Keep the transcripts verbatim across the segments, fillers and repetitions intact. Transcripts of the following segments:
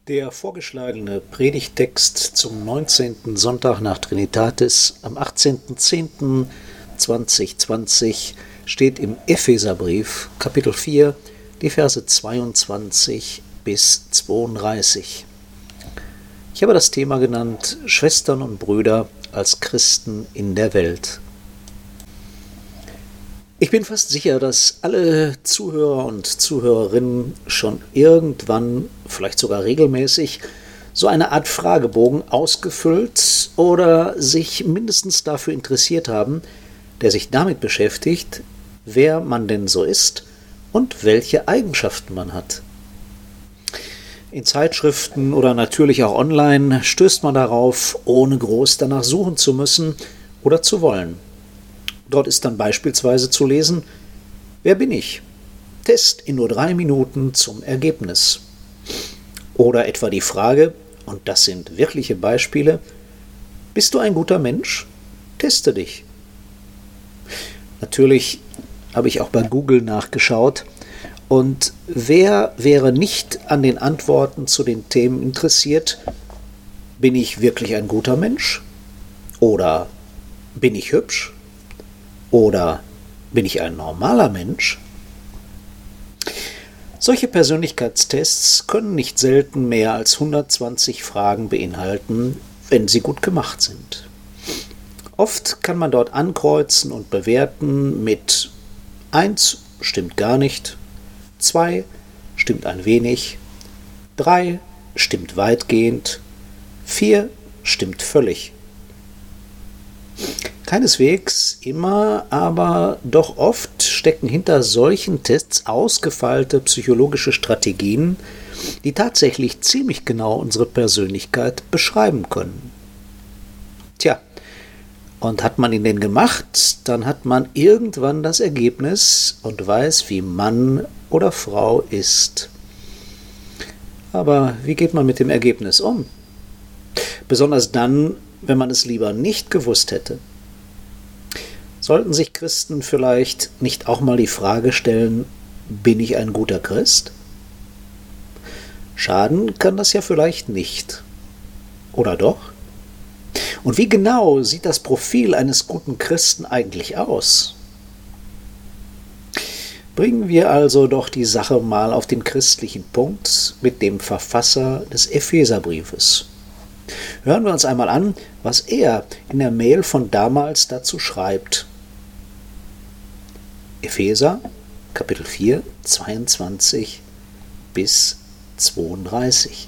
Der vorgeschlagene Predigttext zum neunzehnten Sonntag nach Trinitatis am achtzehnten zehnten zweitausendzwanzig steht im Epheserbrief, Kapitel vier, die Verse zweiundzwanzig bis zweiunddreißig. Ich habe das Thema genannt: Schwestern und Brüder als Christen in der Welt. Ich bin fast sicher, dass alle Zuhörer und Zuhörerinnen schon irgendwann, vielleicht sogar regelmäßig, so eine Art Fragebogen ausgefüllt oder sich mindestens dafür interessiert haben, der sich damit beschäftigt, wer man denn so ist und welche Eigenschaften man hat. In Zeitschriften oder natürlich auch online stößt man darauf, ohne groß danach suchen zu müssen oder zu wollen. Dort ist dann beispielsweise zu lesen: Wer bin ich? Test in nur drei Minuten zum Ergebnis. Oder etwa die Frage, und das sind wirkliche Beispiele: Bist du ein guter Mensch? Teste dich. Natürlich habe ich auch bei Google nachgeschaut, und wer wäre nicht an den Antworten zu den Themen interessiert: Bin ich wirklich ein guter Mensch? Oder bin ich hübsch? Oder bin ich ein normaler Mensch? Solche Persönlichkeitstests können nicht selten mehr als hundertzwanzig Fragen beinhalten, wenn sie gut gemacht sind. Oft kann man dort ankreuzen und bewerten mit eins stimmt gar nicht, zwei stimmt ein wenig, drei stimmt weitgehend, vier stimmt völlig. Keineswegs immer, aber doch oft stecken hinter solchen Tests ausgefeilte psychologische Strategien, die tatsächlich ziemlich genau unsere Persönlichkeit beschreiben können. Tja, und hat man ihn denn gemacht, dann hat man irgendwann das Ergebnis und weiß, wie Mann oder Frau ist. Aber wie geht man mit dem Ergebnis um? Besonders dann, wenn man es lieber nicht gewusst hätte. Sollten sich Christen vielleicht nicht auch mal die Frage stellen: Bin ich ein guter Christ? Schaden kann das ja vielleicht nicht. Oder doch? Und wie genau sieht das Profil eines guten Christen eigentlich aus? Bringen wir also doch die Sache mal auf den christlichen Punkt mit dem Verfasser des Epheserbriefes. Hören wir uns einmal an, was er in der Mail von damals dazu schreibt. Epheser, Kapitel vier, zweiundzwanzig bis zweiunddreißig.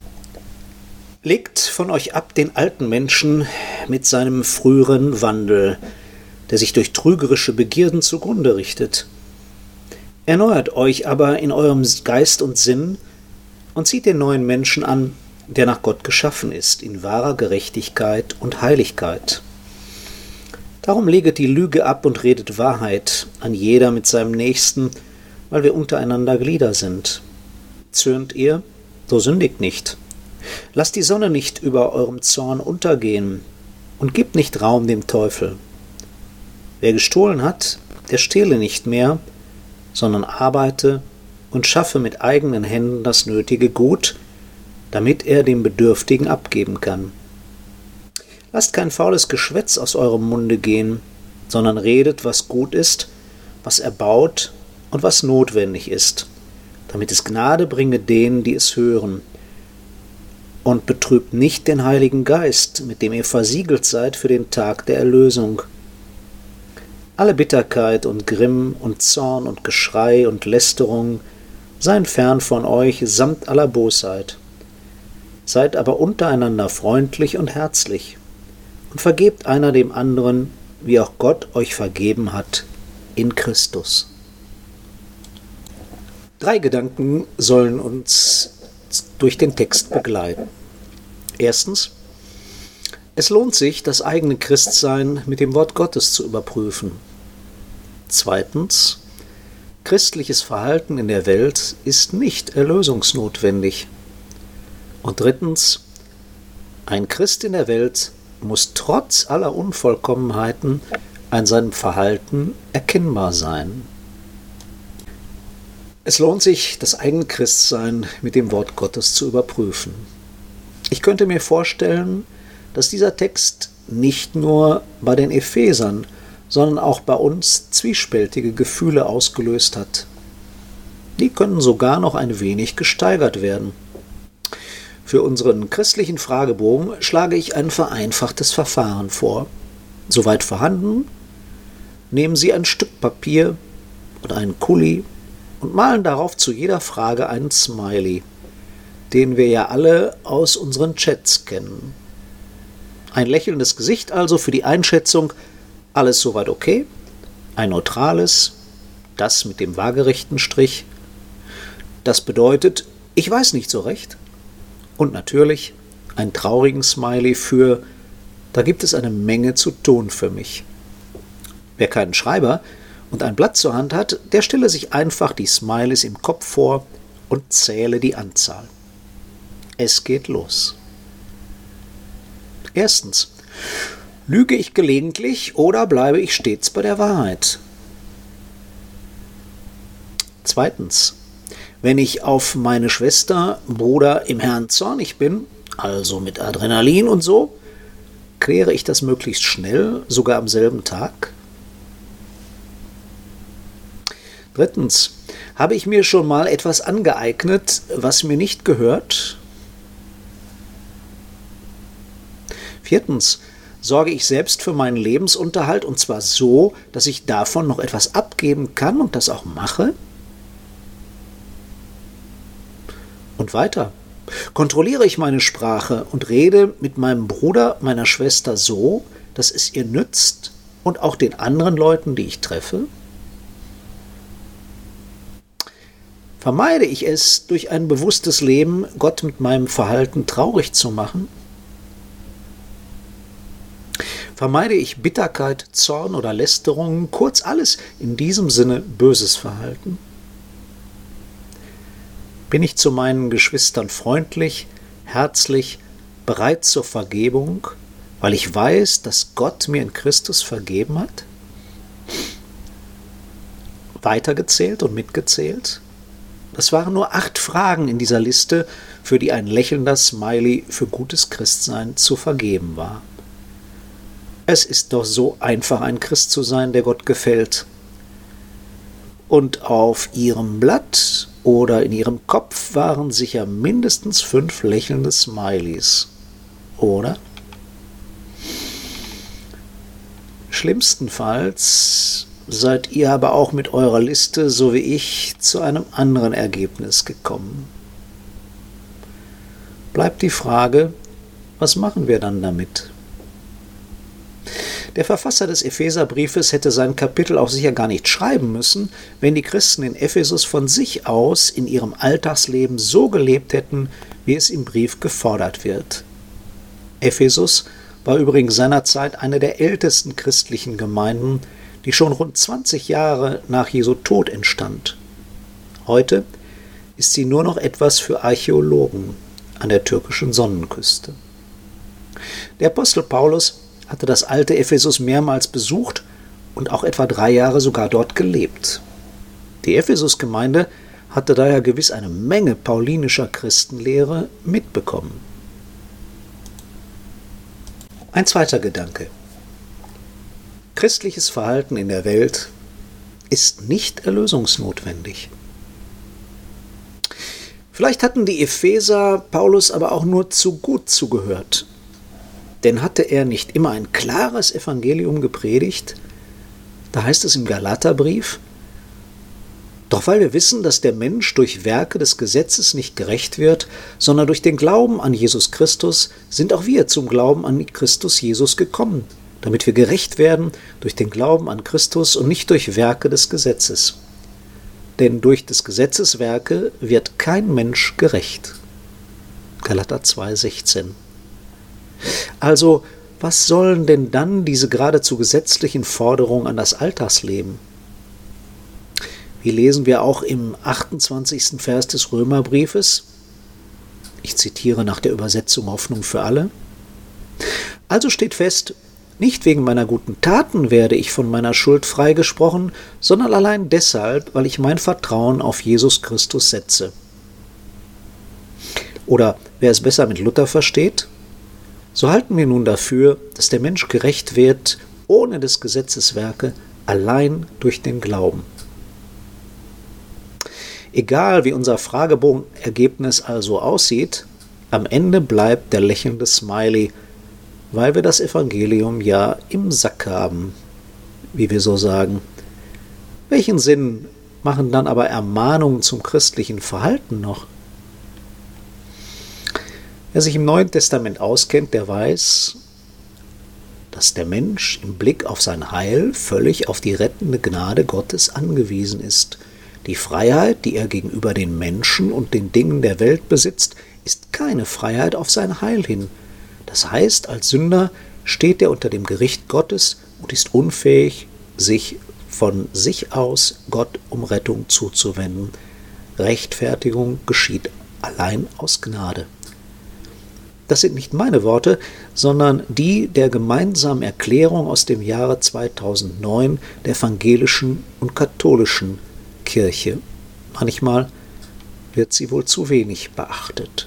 Legt von euch ab den alten Menschen mit seinem früheren Wandel, der sich durch trügerische Begierden zugrunde richtet. Erneuert euch aber in eurem Geist und Sinn und zieht den neuen Menschen an, der nach Gott geschaffen ist, in wahrer Gerechtigkeit und Heiligkeit. Darum leget die Lüge ab und redet Wahrheit, an jeder mit seinem Nächsten, weil wir untereinander Glieder sind. Zürnt ihr, so sündigt nicht. Lasst die Sonne nicht über eurem Zorn untergehen und gebt nicht Raum dem Teufel. Wer gestohlen hat, der stehle nicht mehr, sondern arbeite und schaffe mit eigenen Händen das nötige Gut, damit er dem Bedürftigen abgeben kann. Lasst kein faules Geschwätz aus eurem Munde gehen, sondern redet, was gut ist, was erbaut und was notwendig ist, damit es Gnade bringe denen, die es hören. Und betrübt nicht den Heiligen Geist, mit dem ihr versiegelt seid für den Tag der Erlösung. Alle Bitterkeit und Grimm und Zorn und Geschrei und Lästerung seien fern von euch samt aller Bosheit. Seid aber untereinander freundlich und herzlich und vergebt einer dem anderen, wie auch Gott euch vergeben hat in Christus. Drei Gedanken sollen uns durch den Text begleiten. Erstens: Es lohnt sich, das eigene Christsein mit dem Wort Gottes zu überprüfen. Zweitens: Christliches Verhalten in der Welt ist nicht erlösungsnotwendig. Und drittens: Ein Christ in der Welt muss trotz aller Unvollkommenheiten an seinem Verhalten erkennbar sein. Es lohnt sich, das eigene Christsein mit dem Wort Gottes zu überprüfen. Ich könnte mir vorstellen, dass dieser Text nicht nur bei den Ephesern, sondern auch bei uns zwiespältige Gefühle ausgelöst hat. Die können sogar noch ein wenig gesteigert werden. Für unseren christlichen Fragebogen schlage ich ein vereinfachtes Verfahren vor. Soweit vorhanden, nehmen Sie ein Stück Papier und einen Kuli und malen darauf zu jeder Frage einen Smiley, den wir ja alle aus unseren Chats kennen. Ein lächelndes Gesicht also für die Einschätzung, alles soweit okay, ein neutrales, das mit dem waagerechten Strich, das bedeutet, ich weiß nicht so recht, und natürlich einen traurigen Smiley für, da gibt es eine Menge zu tun für mich. Wer keinen Schreiber und ein Blatt zur Hand hat, der stelle sich einfach die Smileys im Kopf vor und zähle die Anzahl. Es geht los. Erstens. Lüge ich gelegentlich oder bleibe ich stets bei der Wahrheit? Zweitens. Wenn ich auf meine Schwester, Bruder im Herrn zornig bin, also mit Adrenalin und so, kläre ich das möglichst schnell, sogar am selben Tag? Drittens. Habe ich mir schon mal etwas angeeignet, was mir nicht gehört? Viertens. Sorge ich selbst für meinen Lebensunterhalt und zwar so, dass ich davon noch etwas abgeben kann und das auch mache? Und weiter. Kontrolliere ich meine Sprache und rede mit meinem Bruder, meiner Schwester so, dass es ihr nützt und auch den anderen Leuten, die ich treffe? Vermeide ich es, durch ein bewusstes Leben Gott mit meinem Verhalten traurig zu machen? Vermeide ich Bitterkeit, Zorn oder Lästerungen, kurz alles in diesem Sinne böses Verhalten? Bin ich zu meinen Geschwistern freundlich, herzlich, bereit zur Vergebung, weil ich weiß, dass Gott mir in Christus vergeben hat? Weitergezählt und mitgezählt? Das waren nur acht Fragen in dieser Liste, für die ein lächelnder Smiley für gutes Christsein zu vergeben war. Es ist doch so einfach, ein Christ zu sein, der Gott gefällt. Und auf Ihrem Blatt oder in Ihrem Kopf waren sicher mindestens fünf lächelnde Smileys, oder? Schlimmstenfalls seid ihr aber auch mit eurer Liste, so wie ich, zu einem anderen Ergebnis gekommen. Bleibt die Frage, was machen wir dann damit? Der Verfasser des Epheserbriefes hätte sein Kapitel auch sicher gar nicht schreiben müssen, wenn die Christen in Ephesus von sich aus in ihrem Alltagsleben so gelebt hätten, wie es im Brief gefordert wird. Ephesus war übrigens seinerzeit eine der ältesten christlichen Gemeinden, die schon rund zwanzig Jahre nach Jesu Tod entstand. Heute ist sie nur noch etwas für Archäologen an der türkischen Sonnenküste. Der Apostel Paulus hatte das alte Ephesus mehrmals besucht und auch etwa drei Jahre sogar dort gelebt. Die Ephesus-Gemeinde hatte daher gewiss eine Menge paulinischer Christenlehre mitbekommen. Ein zweiter Gedanke. Christliches Verhalten in der Welt ist nicht erlösungsnotwendig. Vielleicht hatten die Epheser Paulus aber auch nur zu gut zugehört. Denn hatte er nicht immer ein klares Evangelium gepredigt? Da heißt es im Galaterbrief: Doch weil wir wissen, dass der Mensch durch Werke des Gesetzes nicht gerecht wird, sondern durch den Glauben an Jesus Christus, sind auch wir zum Glauben an Christus Jesus gekommen, damit wir gerecht werden durch den Glauben an Christus und nicht durch Werke des Gesetzes. Denn durch des Gesetzes Werke wird kein Mensch gerecht. Galater zwei, sechzehn. Also, was sollen denn dann diese geradezu gesetzlichen Forderungen an das Alltagsleben? Wie lesen wir auch im achtundzwanzigsten Vers des Römerbriefes? Ich zitiere nach der Übersetzung Hoffnung für alle. Also steht fest, Nicht wegen meiner guten Taten werde ich von meiner Schuld freigesprochen, sondern allein deshalb, weil ich mein Vertrauen auf Jesus Christus setze. Oder wer es besser mit Luther versteht: So halten wir nun dafür, dass der Mensch gerecht wird, ohne des Gesetzes Werke, allein durch den Glauben. Egal wie unser Fragebogenergebnis also aussieht, am Ende bleibt der lächelnde Smiley, weil wir das Evangelium ja im Sack haben, wie wir so sagen. Welchen Sinn machen dann aber Ermahnungen zum christlichen Verhalten noch? Wer sich im Neuen Testament auskennt, der weiß, dass der Mensch im Blick auf sein Heil völlig auf die rettende Gnade Gottes angewiesen ist. Die Freiheit, die er gegenüber den Menschen und den Dingen der Welt besitzt, ist keine Freiheit auf sein Heil hin. Das heißt, als Sünder steht er unter dem Gericht Gottes und ist unfähig, sich von sich aus Gott um Rettung zuzuwenden. Rechtfertigung geschieht allein aus Gnade. Das sind nicht meine Worte, sondern die der gemeinsamen Erklärung aus dem Jahre zweitausendneun der evangelischen und katholischen Kirche. Manchmal wird sie wohl zu wenig beachtet.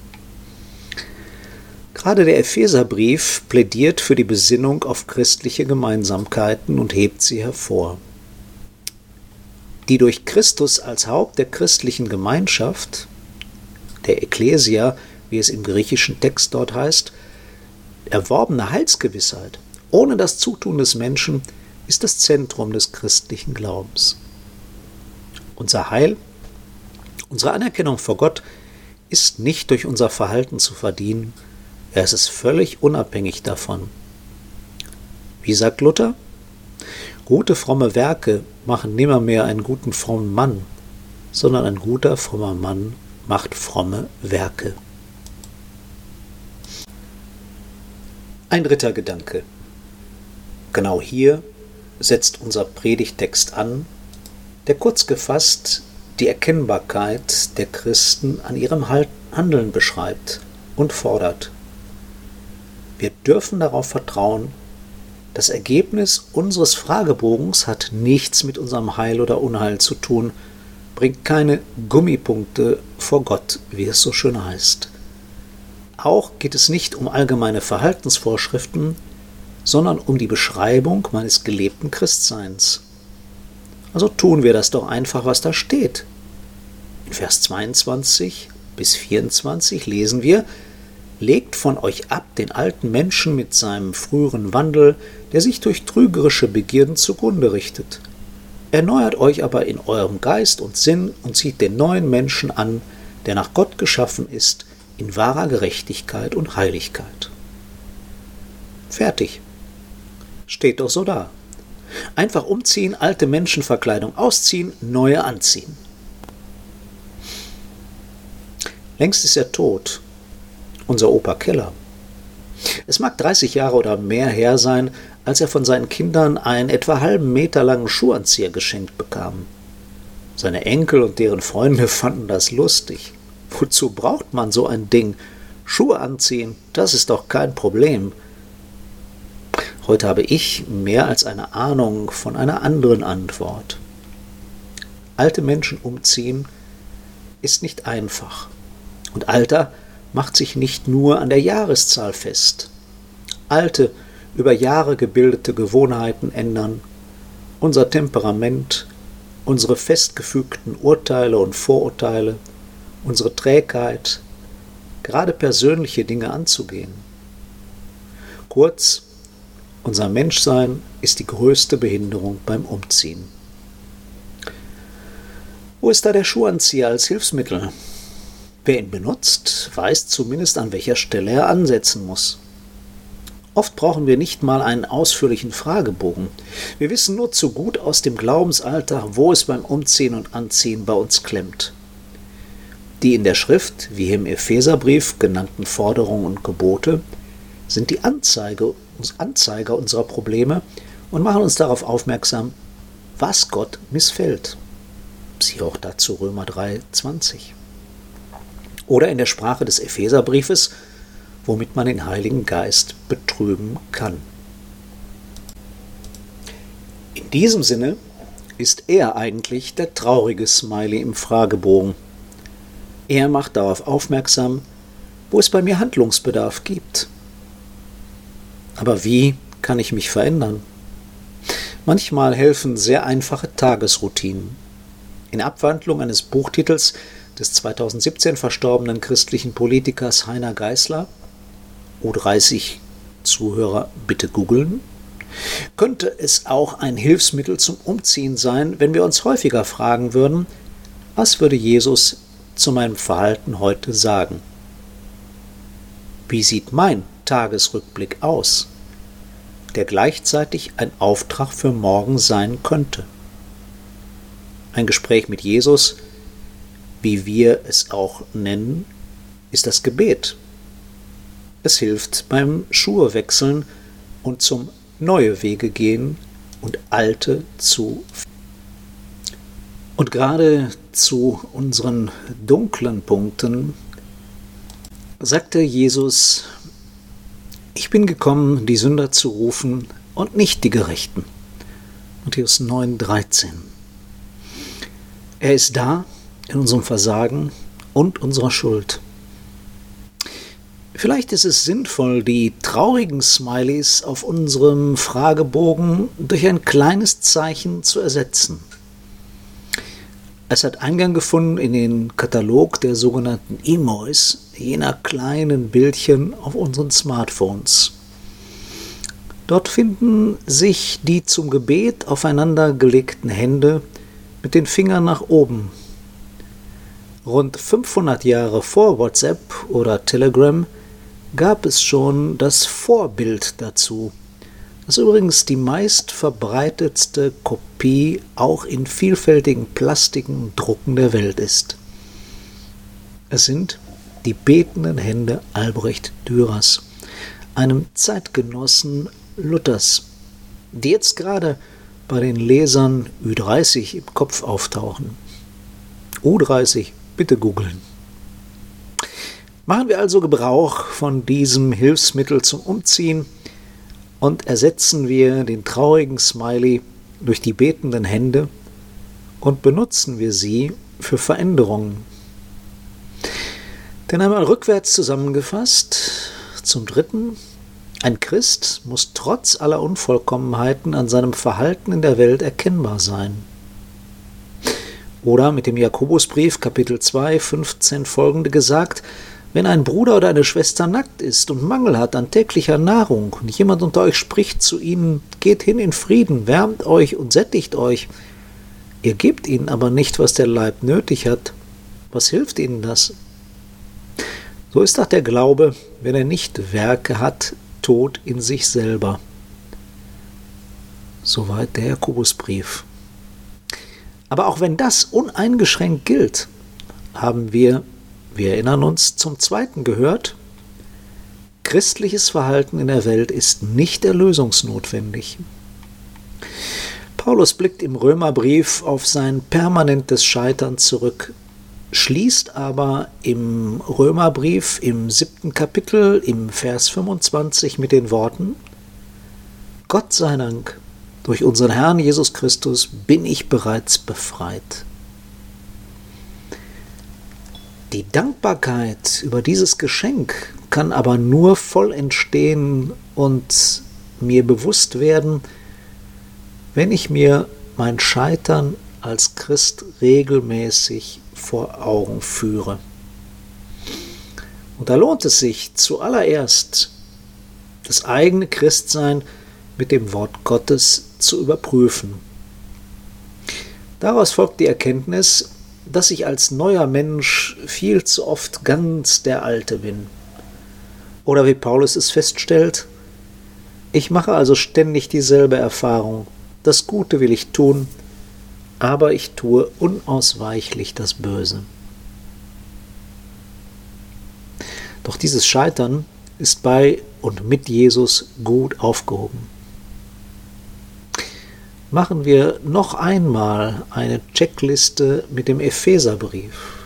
Gerade der Epheserbrief plädiert für die Besinnung auf christliche Gemeinsamkeiten und hebt sie hervor. Die durch Christus als Haupt der christlichen Gemeinschaft, der Ekklesia, wie es im griechischen Text dort heißt, erworbene Heilsgewissheit ohne das Zutun des Menschen ist das Zentrum des christlichen Glaubens. Unser Heil, unsere Anerkennung vor Gott ist nicht durch unser Verhalten zu verdienen, es ist völlig unabhängig davon. Wie sagt Luther? Gute, fromme Werke machen nimmermehr einen guten, frommen Mann, sondern ein guter, frommer Mann macht fromme Werke. Ein dritter Gedanke. Genau hier setzt unser Predigtext an, der kurz gefasst die Erkennbarkeit der Christen an ihrem Handeln beschreibt und fordert. Wir dürfen darauf vertrauen, das Ergebnis unseres Fragebogens hat nichts mit unserem Heil oder Unheil zu tun, bringt keine Gummipunkte vor Gott, wie es so schön heißt. Auch geht es nicht um allgemeine Verhaltensvorschriften, sondern um die Beschreibung meines gelebten Christseins. Also tun wir das doch einfach, was da steht. In Vers zweiundzwanzig bis vierundzwanzig lesen wir: Legt von euch ab den alten Menschen mit seinem früheren Wandel, der sich durch trügerische Begierden zugrunde richtet. Erneuert euch aber in eurem Geist und Sinn und zieht den neuen Menschen an, der nach Gott geschaffen ist, in wahrer Gerechtigkeit und Heiligkeit. Fertig. Steht doch so da. Einfach umziehen, alte Menschenverkleidung ausziehen, neue anziehen. Längst ist er tot. Unser Opa Keller. Es mag dreißig Jahre oder mehr her sein, als er von seinen Kindern einen etwa halben Meter langen Schuhanzieher geschenkt bekam. Seine Enkel und deren Freunde fanden das lustig. Wozu braucht man so ein Ding? Schuhe anziehen, das ist doch kein Problem. Heute habe ich mehr als eine Ahnung von einer anderen Antwort. Alte Menschen umziehen ist nicht einfach. Und Alter macht sich nicht nur an der Jahreszahl fest. Alte, über Jahre gebildete Gewohnheiten ändern, unser Temperament, unsere festgefügten Urteile und Vorurteile, unsere Trägheit, gerade persönliche Dinge anzugehen. Kurz, unser Menschsein ist die größte Behinderung beim Umziehen. Wo ist da der Schuhanzieher als Hilfsmittel? Wer ihn benutzt, weiß zumindest, an welcher Stelle er ansetzen muss. Oft brauchen wir nicht mal einen ausführlichen Fragebogen. Wir wissen nur zu gut aus dem Glaubensalltag, wo es beim Umziehen und Anziehen bei uns klemmt. Die in der Schrift, wie im Epheserbrief genannten Forderungen und Gebote, sind die Anzeige, Anzeiger unserer Probleme und machen uns darauf aufmerksam, was Gott missfällt. Siehe auch dazu Römer drei, zwanzig. Oder in der Sprache des Epheserbriefes, womit man den Heiligen Geist betrüben kann. In diesem Sinne ist er eigentlich der traurige Smiley im Fragebogen. Er macht darauf aufmerksam, wo es bei mir Handlungsbedarf gibt. Aber wie kann ich mich verändern? Manchmal helfen sehr einfache Tagesroutinen. In Abwandlung eines Buchtitels des zweitausendsiebzehn verstorbenen christlichen Politikers Heiner Geisler, U dreißig Zuhörer bitte googeln, könnte es auch ein Hilfsmittel zum Umziehen sein, wenn wir uns häufiger fragen würden, was würde Jesus zu meinem Verhalten heute sagen? Wie sieht mein Tagesrückblick aus, der gleichzeitig ein Auftrag für morgen sein könnte? Ein Gespräch mit Jesus, wie wir es auch nennen, ist das Gebet. Es hilft beim Schuhewechseln und zum neue Wege gehen und alte zu. Und gerade zu unseren dunklen Punkten sagte Jesus: Ich bin gekommen, die Sünder zu rufen und nicht die Gerechten. Matthäus neun, dreizehn. Er ist da in unserem Versagen und unserer Schuld. Vielleicht ist es sinnvoll, die traurigen Smileys auf unserem Fragebogen durch ein kleines Zeichen zu ersetzen. Es hat Eingang gefunden in den Katalog der sogenannten Emojis, jener kleinen Bildchen auf unseren Smartphones. Dort finden sich die zum Gebet aufeinander gelegten Hände mit den Fingern nach oben. Rund fünfhundert Jahre vor WhatsApp oder Telegram gab es schon das Vorbild dazu, das übrigens die meist verbreitetste Kopie auch in vielfältigen Plastiken und Drucken der Welt ist. Es sind die betenden Hände Albrecht Dürers, einem Zeitgenossen Luthers, die jetzt gerade bei den Lesern Ü dreißig im Kopf auftauchen. U dreißig, bitte googeln. Machen wir also Gebrauch von diesem Hilfsmittel zum Umziehen und ersetzen wir den traurigen Smiley durch die betenden Hände und benutzen wir sie für Veränderungen. Denn einmal rückwärts zusammengefasst, zum Dritten: Ein Christ muss trotz aller Unvollkommenheiten an seinem Verhalten in der Welt erkennbar sein. Oder mit dem Jakobusbrief, Kapitel zwei, fünfzehn folgende gesagt: Wenn ein Bruder oder eine Schwester nackt ist und Mangel hat an täglicher Nahrung und jemand unter euch spricht zu ihnen: Geht hin in Frieden, wärmt euch und sättigt euch, ihr gebt ihnen aber nicht, was der Leib nötig hat, was hilft ihnen das? So ist auch der Glaube, wenn er nicht Werke hat, tot in sich selber. Soweit der Jakobusbrief. Aber auch wenn das uneingeschränkt gilt, haben wir, wir erinnern uns, zum Zweiten gehört: Christliches Verhalten in der Welt ist nicht erlösungsnotwendig. Paulus blickt im Römerbrief auf sein permanentes Scheitern zurück, schließt aber im Römerbrief im siebten Kapitel im Vers fünfundzwanzig mit den Worten: Gott sei Dank, durch unseren Herrn Jesus Christus bin ich bereits befreit. Die Dankbarkeit über dieses Geschenk kann aber nur voll entstehen und mir bewusst werden, wenn ich mir mein Scheitern als Christ regelmäßig vor Augen führe. Und da lohnt es sich zuallererst, das eigene Christsein mit dem Wort Gottes zu überprüfen. Daraus folgt die Erkenntnis, dass ich als neuer Mensch viel zu oft ganz der Alte bin. Oder wie Paulus es feststellt: Ich mache also ständig dieselbe Erfahrung. Das Gute will ich tun, aber ich tue unausweichlich das Böse. Doch dieses Scheitern ist bei und mit Jesus gut aufgehoben. Machen wir noch einmal eine Checkliste mit dem Epheserbrief.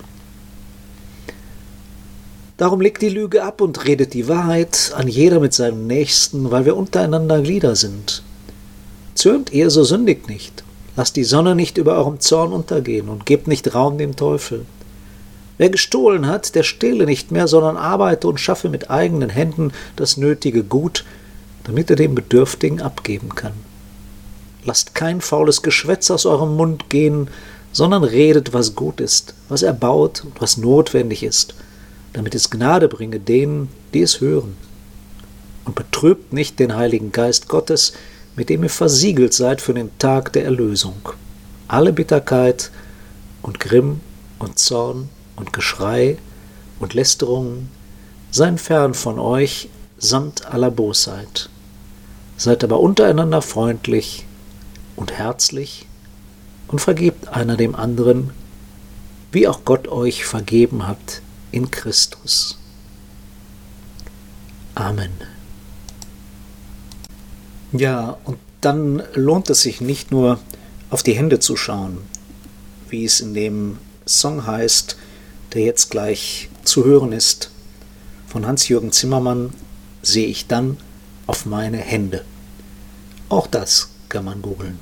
Darum legt die Lüge ab und redet die Wahrheit, an jeder mit seinem Nächsten, weil wir untereinander Glieder sind. Zürnt ihr, so sündigt nicht. Lasst die Sonne nicht über eurem Zorn untergehen und gebt nicht Raum dem Teufel. Wer gestohlen hat, der stehle nicht mehr, sondern arbeite und schaffe mit eigenen Händen das nötige Gut, damit er dem Bedürftigen abgeben kann. Lasst kein faules Geschwätz aus eurem Mund gehen, sondern redet, was gut ist, was erbaut und was notwendig ist, damit es Gnade bringe denen, die es hören. Und betrübt nicht den Heiligen Geist Gottes, mit dem ihr versiegelt seid für den Tag der Erlösung. Alle Bitterkeit und Grimm und Zorn und Geschrei und Lästerungen seien fern von euch, samt aller Bosheit. Seid aber untereinander freundlich und herzlich und vergebt einer dem anderen, wie auch Gott euch vergeben hat in Christus. Amen. Ja, und dann lohnt es sich nicht nur auf die Hände zu schauen, wie es in dem Song heißt, der jetzt gleich zu hören ist, von Hans-Jürgen Zimmermann, sehe ich dann auf meine Hände. Auch das kann man googeln.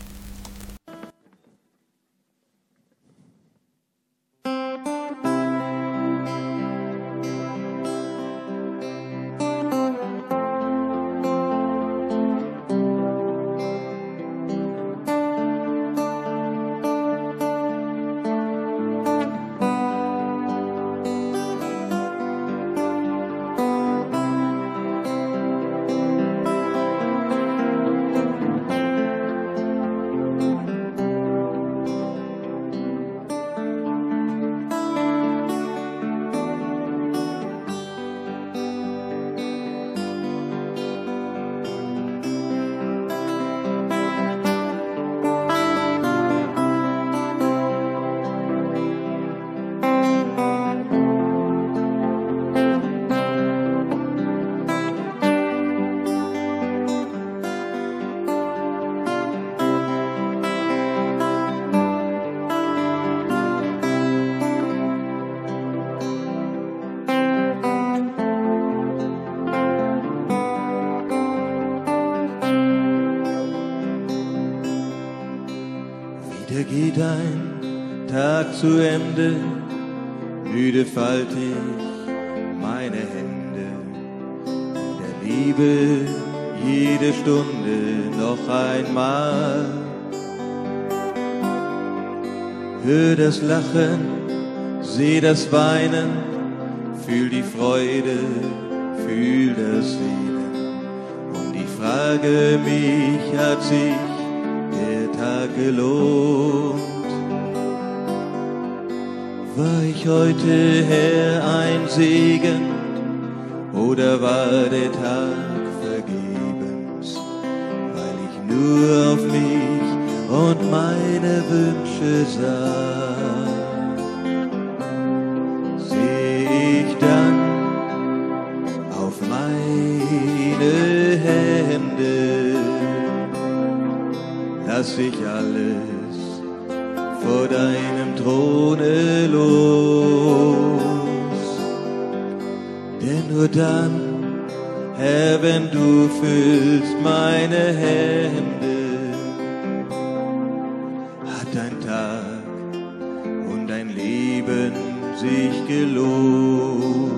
Wieder geht ein Tag zu Ende, müde falte ich meine Hände. In der Liebe jede Stunde noch einmal. Hör das Lachen, seh das Weinen, fühl die Freude, fühl das Sehnen. Und ich frage mich, hat sich der Tag gelohnt? War ich heute Herr ein Segen oder war der Tag vergebens, weil ich nur auf mich und meine Wünsche sah? Seh ich dann auf meine Hände, lass ich alles vor deinem Throne los. Denn nur dann, Herr, wenn du füllst meine Hände, hat ein Tag und ein Leben sich gelohnt.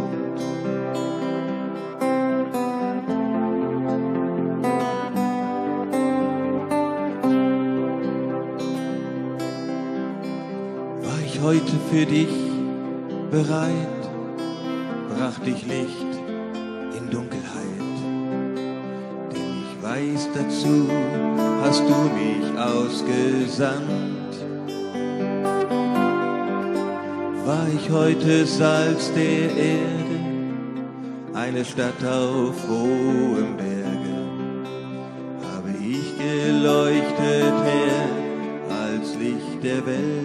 Heute für dich bereit, bracht dich Licht in Dunkelheit. Denn ich weiß, dazu hast du mich ausgesandt. War ich heute Salz der Erde, eine Stadt auf hohem Berge, habe ich geleuchtet, Herr, als Licht der Welt.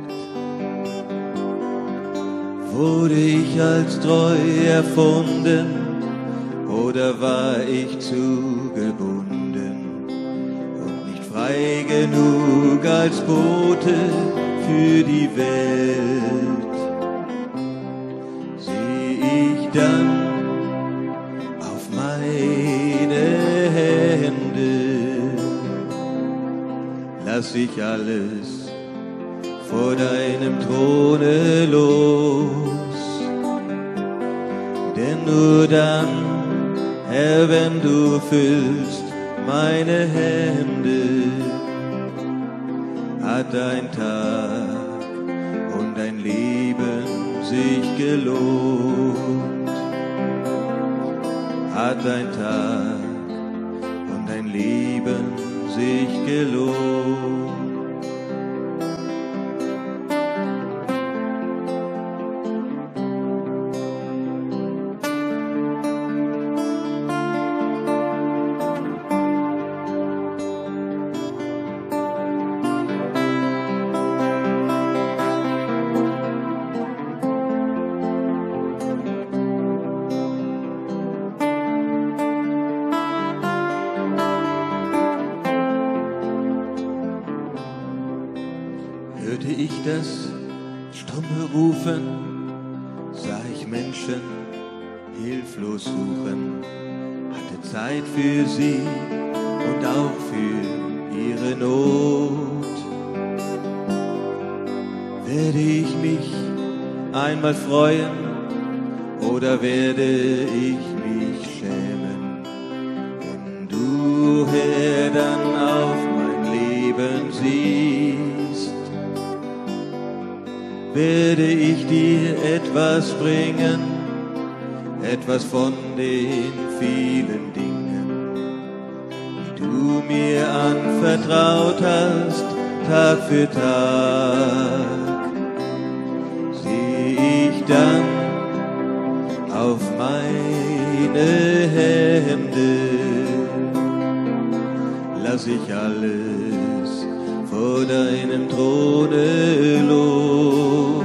Wurde ich als treu erfunden oder war ich zu gebunden und nicht frei genug als Bote für die Welt? Seh ich dann auf meine Hände, lass ich alles vor deinem Throne los. Denn nur dann, Herr, wenn du füllst meine Hände, hat ein Tag und ein Leben sich gelohnt. Hat ein Tag und ein Leben sich gelohnt. Hörte ich das stumme Rufen, sah ich Menschen hilflos suchen, hatte Zeit für sie und auch für ihre Not. Werde ich mich einmal freuen oder werde ich mich schämen, wenn du, Herr, dann auf mein Leben siehst? Werde ich dir etwas bringen, etwas von den vielen Dingen, die du mir anvertraut hast, Tag für Tag. Sieh ich dann auf meine Hände, lass ich alles vor deinem Throne los.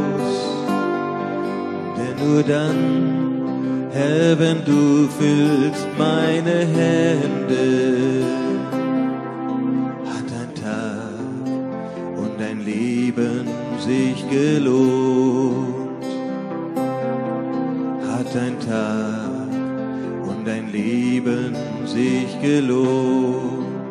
Denn nur dann, Herr, wenn du füllst meine Hände, hat ein Tag und ein Leben sich gelohnt. Hat ein Tag und ein Leben sich gelohnt.